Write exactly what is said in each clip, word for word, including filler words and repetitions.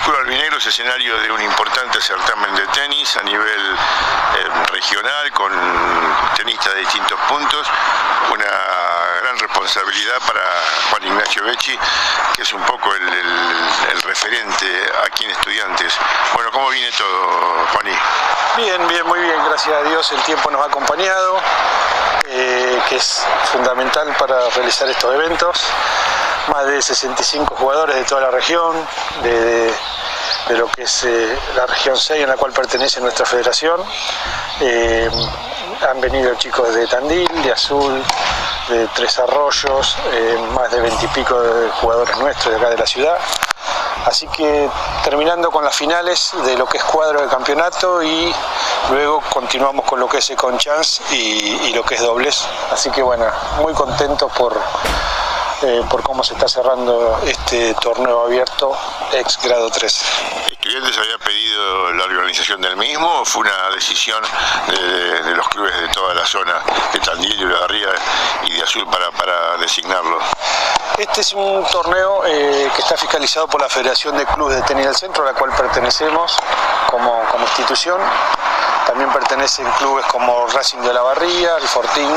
Club Albinegro es escenario de un importante certamen de tenis a nivel eh, regional, con tenistas de distintos puntos. Una gran responsabilidad para Juan Ignacio Becci, que es un poco el, el, el referente aquí en Estudiantes. Bueno, ¿cómo viene todo, Juaní? Bien, bien, muy bien, gracias a Dios el tiempo nos ha acompañado, eh, que es fundamental para realizar estos eventos. Más de sesenta y cinco jugadores de toda la región, de, de, de lo que es eh, la región seis, en la cual pertenece nuestra federación. Eh, han venido chicos de Tandil, de Azul, de Tres Arroyos, eh, más de veinte y pico de jugadores nuestros de acá de la ciudad. Así que terminando con las finales de lo que es cuadro de campeonato, y luego continuamos con lo que es Second Chance y, y lo que es dobles. Así que bueno, muy contentos por, eh, por cómo se está cerrando este torneo abierto ex grado tres. ¿Estudiantes había pedido la organización del mismo o fue una decisión de, de, de los clubes de toda la zona, de Tandil, de Olavarría y de Azul, para, para designarlo? Este es un torneo eh, que está fiscalizado por la Federación de Clubes de Tenis del Centro, a la cual pertenecemos como, como institución. También pertenecen clubes como Racing de Olavarría, el Fortín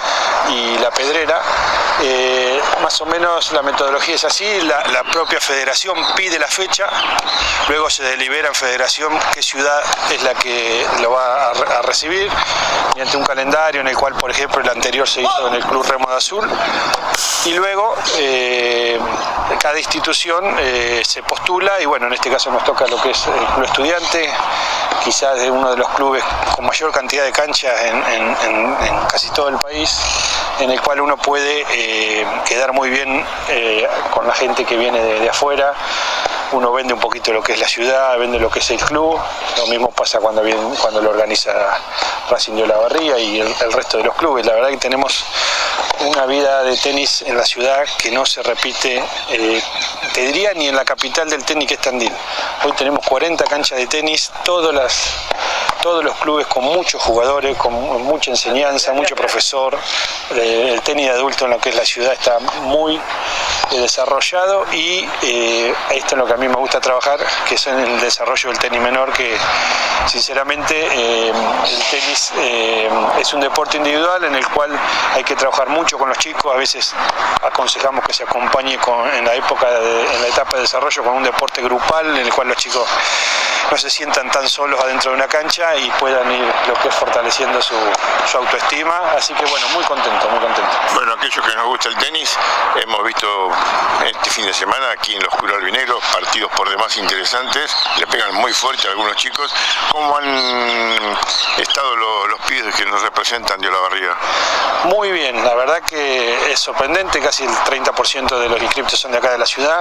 y La Pedrera. Eh, más o menos la metodología es así: la, la propia federación pide la fecha, luego se delibera en federación qué ciudad es la que lo va a, a recibir, mediante un calendario en el cual, por ejemplo, el anterior se hizo en el Club Remo de Azul, y luego eh, cada institución eh, se postula, y bueno, en este caso nos toca lo que es el Club Estudiante, quizás de uno de los clubes con mayor cantidad de canchas en, en, en, en casi todo el país, en el cual uno puede eh, quedar muy bien eh, con la gente que viene de, de afuera. Uno vende un poquito lo que es la ciudad, vende lo que es el club. Lo mismo pasa cuando, viene, cuando lo organiza Racing de Olavarría y el, el resto de los clubes. La verdad que tenemos una vida de tenis en la ciudad que no se repite, eh, te diría, ni en la capital del tenis, que es Tandil. Hoy tenemos cuarenta canchas de tenis, todas las, todos los clubes con muchos jugadores, con mucha enseñanza, mucho profesor. Eh, el tenis de adulto en lo que es la ciudad está muy eh, desarrollado, y eh, esto es lo que a mí me gusta trabajar, que es en el desarrollo del tenis menor, que sinceramente eh, el tenis eh, es un deporte individual en el cual hay que trabajar mucho con los chicos. A veces aconsejamos que se acompañe con, en la época de, en la etapa de desarrollo, con un deporte grupal en el cual los chicos no se sientan tan solos adentro de una cancha y puedan ir lo que es fortaleciendo su, su autoestima. Así que bueno, muy contento, muy contento. Bueno, aquellos que nos gusta el tenis, hemos visto este fin de semana aquí en los Club Albinegro partidos por demás interesantes, le pegan muy fuerte a algunos chicos. ¿Cómo han estado los, los pibes que nos representan de Olavarría? Muy bien, la verdad que es sorprendente, casi el treinta por ciento de los inscriptos son de acá de la ciudad.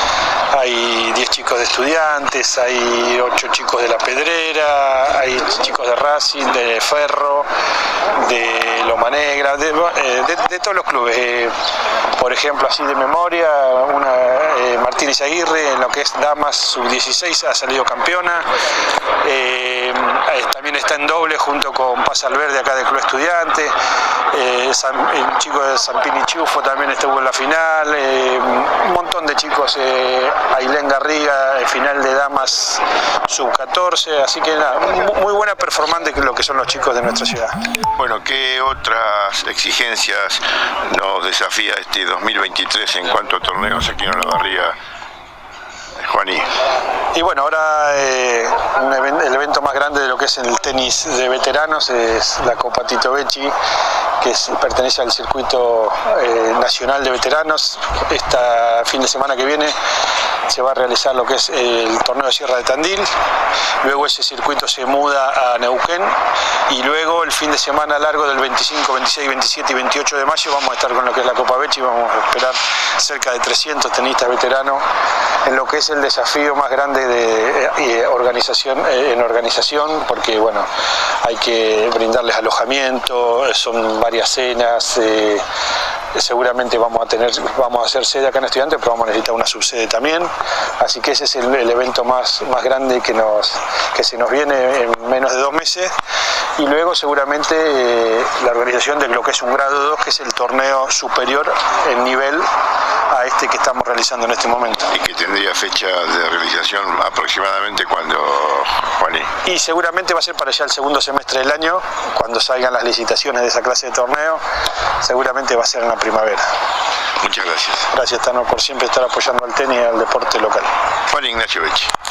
Hay diez chicos de Estudiantes, hay ocho chicos de La Pedrera, hay chicos de Racing, de Ferro, de Loma Negra, de, de, de todos los clubes. Eh, por ejemplo, así de memoria, una, eh, Martínez Aguirre, en lo que es damas sub dieciséis, ha salido campeona. Eh, también está en doble junto con Paz Alverde, acá del Club Estudiante. Eh, San, el chico de San Pini Chufo también estuvo en la final. Eh, un montón de chicos. Eh, Ailén Garriga, el final de damas sub catorce. Así que nada, muy buena performance de lo que son los chicos de nuestra ciudad. Bueno, ¿qué otras exigencias nos desafía este dos mil veintitrés en cuanto a torneos aquí en Olavarría, Juaní? Y bueno, ahora eh, un event, el evento más grande de lo que es el tenis de veteranos es la Copa Tito Becci, que es, pertenece al circuito eh, nacional de veteranos. Este fin de semana que viene se va a realizar lo que es el torneo de Sierra de Tandil, luego ese circuito se muda a Neuquén, y luego el fin de semana largo del veinticinco, veintiséis, veintisiete y veintiocho de mayo vamos a estar con lo que es la Copa Becci. Vamos a esperar cerca de trescientos tenistas veteranos en lo que es el desafío más grande de eh, organización, eh, en organización, porque bueno, hay que brindarles alojamiento, son varias cenas. Eh, seguramente vamos a tener, vamos a hacer sede acá en Estudiantes, pero vamos a necesitar una subsede también. Así que ese es el, el evento más, más grande que, nos, que se nos viene en menos de dos meses. y luego seguramente eh, la organización de lo que es un grado dos, que es el torneo superior en nivel a este que estamos realizando en este momento. ¿Y que tendría fecha de realización aproximadamente cuando, Juaní? Y seguramente va a ser para ya el segundo semestre del año, cuando salgan las licitaciones de esa clase de torneo, seguramente va a ser en la primavera. Muchas gracias. Gracias, Tano, por siempre estar apoyando al tenis y al deporte local. Juan Ignacio Becci.